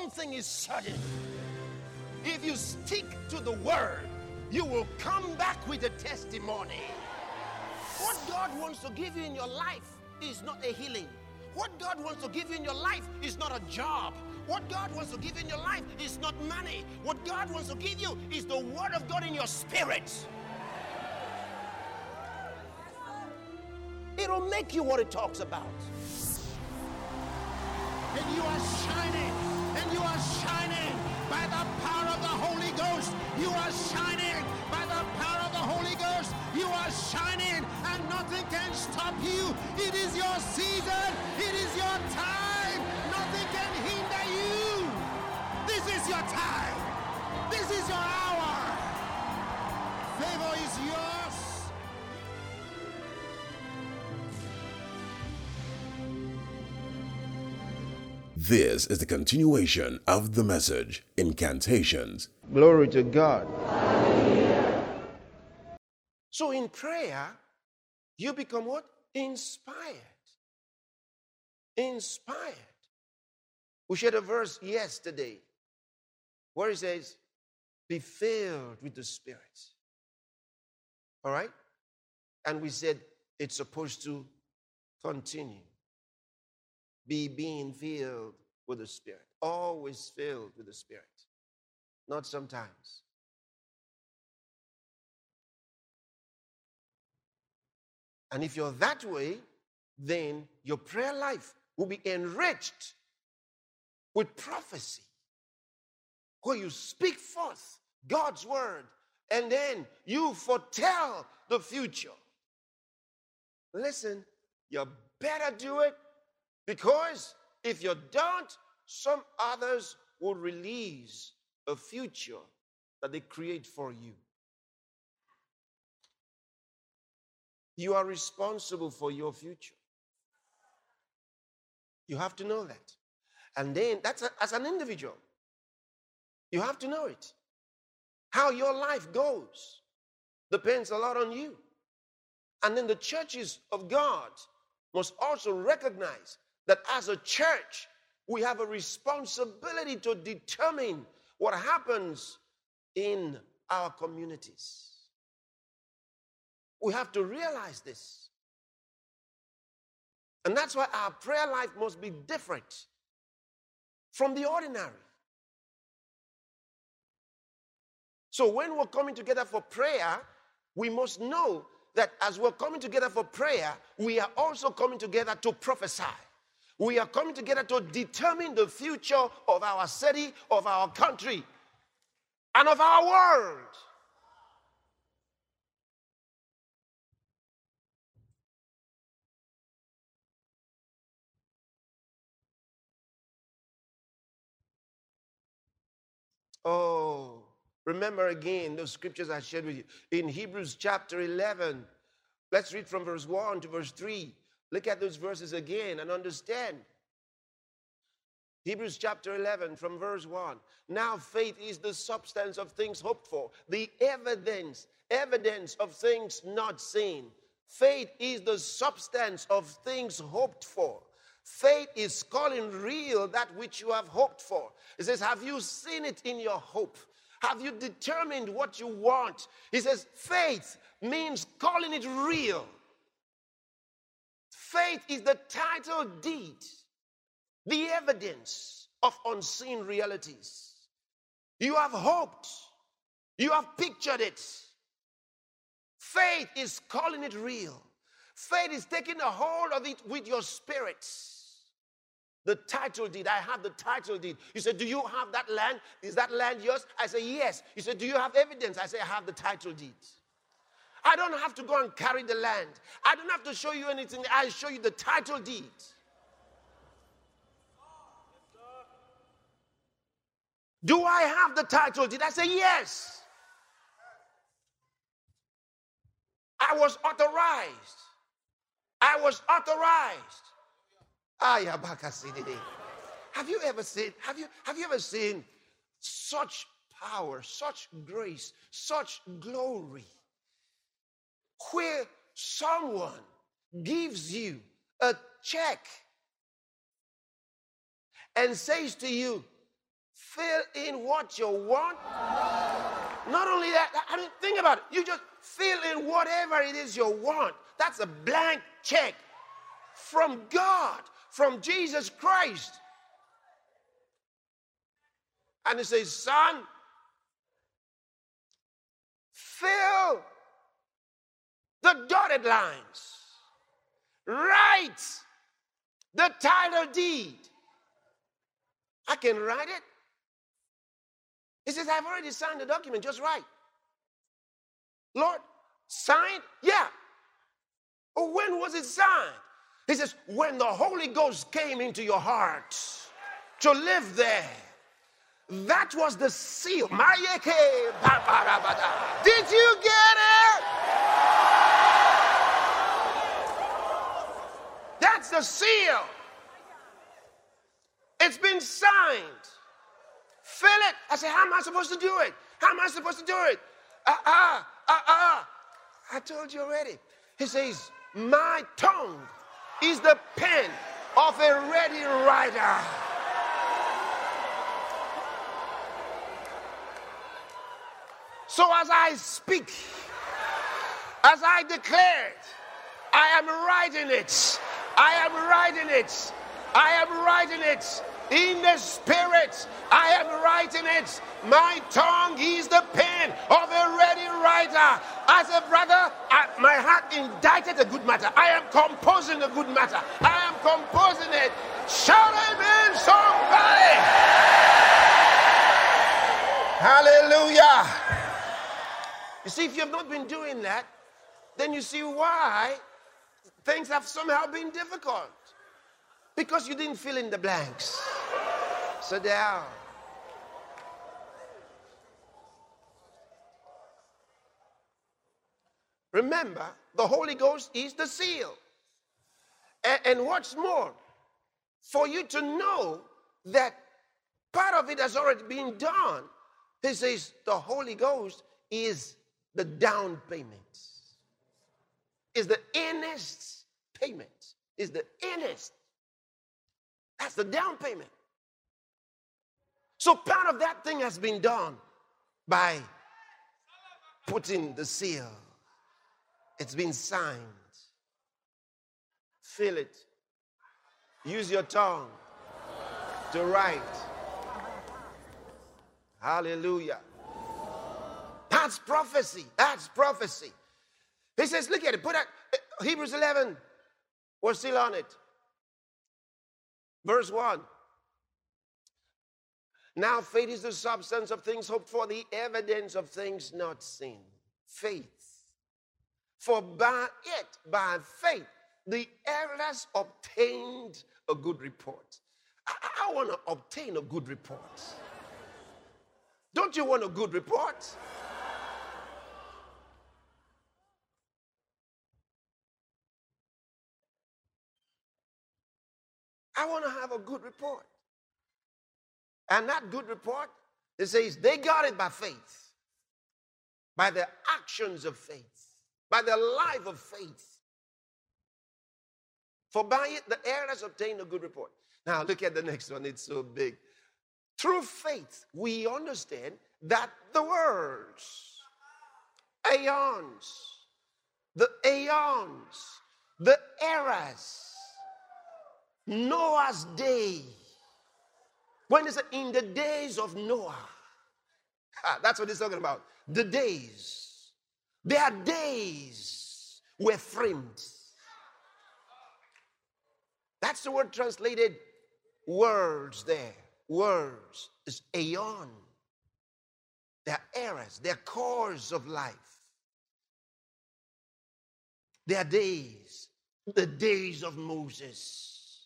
one thing is certain. If you stick to the word, you will come back with a testimony. What God wants to give you in your life is not a healing. What God wants to give you in your life is not a job. What God wants to give you in your life is not money. What God wants to give you is the word of God in your spirit. It'll make you what it talks about. And you are shining. And you are shining by the power of the Holy Ghost. You are shining by the power of the Holy Ghost. You are shining and nothing can stop you. It is your season. It is your time. Nothing can hinder you. This is your time. This is your hour. Favor is yours. This is the continuation of the message, Incantations. Glory to God. So in prayer, you become what? Inspired. Inspired. We shared a verse yesterday where it says, be filled with the Spirit. All right? And we said it's supposed to continue. Be being filled with the Spirit. Always filled with the Spirit. Not sometimes. And if you're that way, then your prayer life will be enriched with prophecy, where you speak forth God's word, and then you foretell the future. Listen, you better do it, because if you don't, some others will release a future that they create for you. You are responsible for your future. You have to know that. And then, as an individual, you have to know it. How your life goes depends a lot on you. And then the churches of God must also recognize that as a church, we have a responsibility to determine what happens in our communities. We have to realize this. And that's why our prayer life must be different from the ordinary. So when we're coming together for prayer, we must know that as we're coming together for prayer, we are also coming together to prophesy. We are coming together to determine the future of our city, of our country, and of our world. Oh, remember again those scriptures I shared with you. In Hebrews chapter 11, let's read from verse 1 to verse 3. Look at those verses again and understand. Hebrews chapter 11 from verse 1. Now faith is the substance of things hoped for, the evidence of things not seen. Faith is the substance of things hoped for. Faith is calling real that which you have hoped for. It says, have you seen it in your hope? Have you determined what you want? He says, faith means calling it real. Faith is the title deed, the evidence of unseen realities. You have hoped. You have pictured it. Faith is calling it real. Faith is taking a hold of it with your spirit. The title deed. I have the title deed. You said, do you have that land? Is that land yours? I say, yes. You said, do you have evidence? I say, I have the title deed. I don't have to go and carry the land. I don't have to show you anything. I show you the title deed. Do I have the title deed? I say, yes. I was authorized. I was authorized. Have you ever seen such power, such grace, such glory, where someone gives you a check and says to you, fill in what you want. Not only that, I mean, think about it. You just fill in whatever it is you want. That's a blank check from God, from Jesus Christ. And he says, son, fill the dotted lines. Write the title deed. I can write it. He says, I've already signed the document. Just write. Lord, signed? Yeah. Oh, when was it signed? He says, when the Holy Ghost came into your heart to live there. That was the seal. Did you get it? That's the seal. It's been signed. Fill it. I said, how am I supposed to do it? How am I supposed to do it? I told you already. He says, my tongue is the pen of a ready writer. So as I speak, as I declare it, I am writing it. I am writing it. I am writing it. In the spirit, I am writing it. My tongue is the pen of a ready writer. I said, brother, my heart indited a good matter. I am composing a good matter. I am composing it. Shout amen, somebody. Hallelujah. You see, if you have not been doing that, then you see why things have somehow been difficult. Because you didn't fill in the blanks. Sit down. Remember, the Holy Ghost is the seal. And what's more, for you to know that part of it has already been done, he says the Holy Ghost is the down payment. Is the earnest payment. Is the earnest. That's the down payment. So part of that thing has been done by putting the seal. It's been signed. Feel it. Use your tongue to write. Hallelujah. That's prophecy. That's prophecy. He says, look at it. Put that Hebrews 11. We're still on it. Verse 1. Now faith is the substance of things hoped for, the evidence of things not seen. Faith. For by it, by faith, the elders obtained a good report. I want to obtain a good report. Don't you want a good report? I want to have a good report. And that good report, it says they got it by faith, by the actions of faith, by the life of faith. For by it the elders obtained a good report. Now look at the next one, it's so big. Through faith, we understand that the words, aeons, the eras, Noah's day. When it's in the days of Noah, that's what he's talking about. The days. Their days were framed. That's the word translated words there. Words is aeon. Their eras, their course of life. Their days, the days of Moses.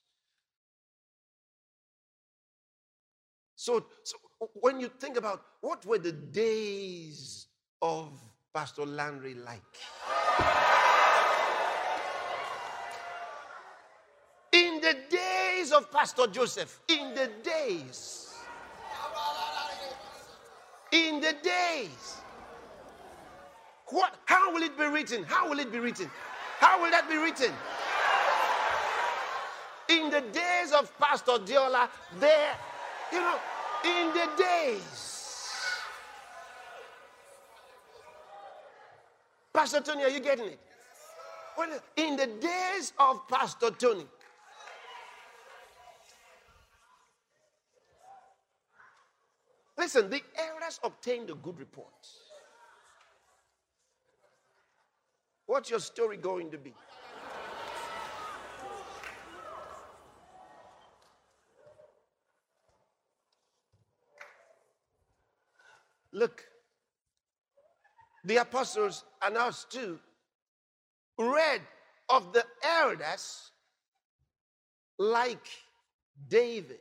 So when you think about what were the days of Pastor Landry like? In the days of Pastor Joseph, in the days. What? How will it be written? How will it be written? How will that be written? In the days of Pastor Diola, there, In the days. Pastor Tony, are you getting it? Well, in the days of Pastor Tony. Listen, the elders obtained a good report. What's your story going to be? Look, the apostles and us too read of the elders like David,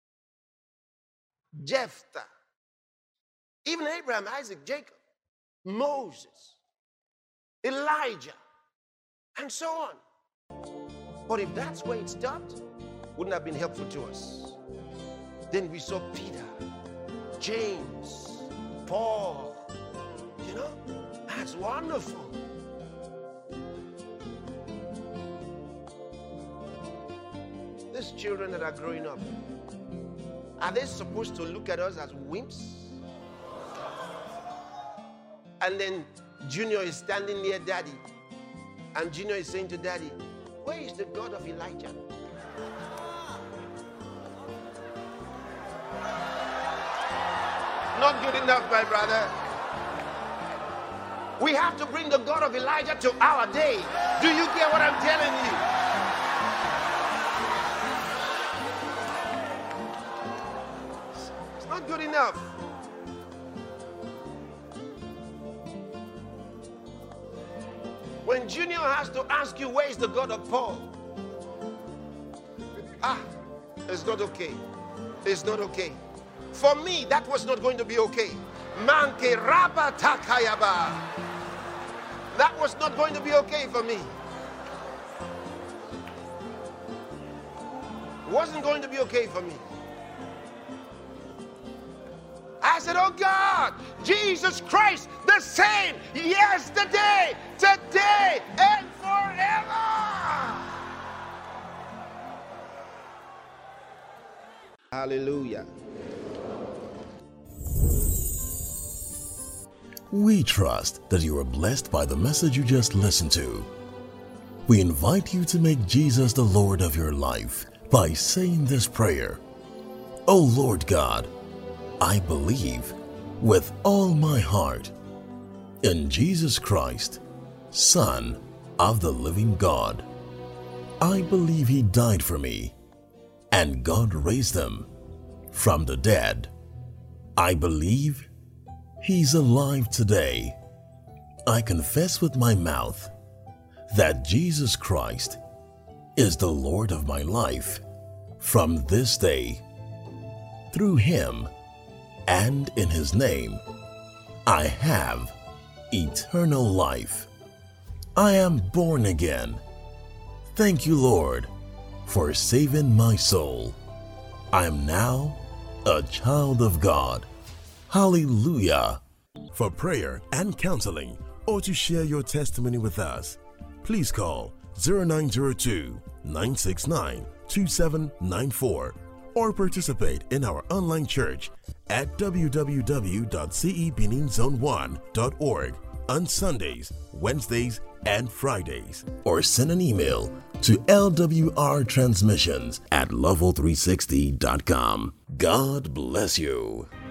Jephthah, even Abraham, Isaac, Jacob, Moses, Elijah, and so on. But if that's where it stopped, wouldn't have been helpful to us. Then we saw Peter, James, Paul. You know, that's wonderful. These children that are growing up, are they supposed to look at us as wimps? And then Junior is standing near Daddy, and Junior is saying to Daddy, where is the God of Elijah? Not good enough, my brother. We have to bring the God of Elijah to our day. Do you get what I'm telling you? It's not good enough. When Junior has to ask you, where is the God of Paul? It's not okay. It's not okay. For me, that was not going to be okay. Manke raba takayaba. That was not going to be okay for me. Wasn't going to be okay for me. I said, oh God, Jesus Christ, the same yesterday, today, and forever. Hallelujah. We trust that you are blessed by the message you just listened to. We invite you to make Jesus the Lord of your life by saying this prayer. O Lord God, I believe with all my heart in Jesus Christ, Son of the living God. I believe He died for me, and God raised Him from the dead. I believe He's alive today. I confess with my mouth that Jesus Christ is the Lord of my life from this day. Through Him and in His name, I have eternal life. I am born again. Thank you, Lord, for saving my soul. I am now a child of God. Hallelujah. For prayer and counseling, or to share your testimony with us, please call 0902-969-2794 or participate in our online church at www.cebeninzone1.org on Sundays, Wednesdays, and Fridays. Or send an email to lwrtransmissions@level360.com. God bless you.